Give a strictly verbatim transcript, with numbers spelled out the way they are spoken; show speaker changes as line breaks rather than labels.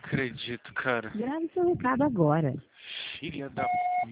acredito, cara.
Grave seu recado agora.
Filha da...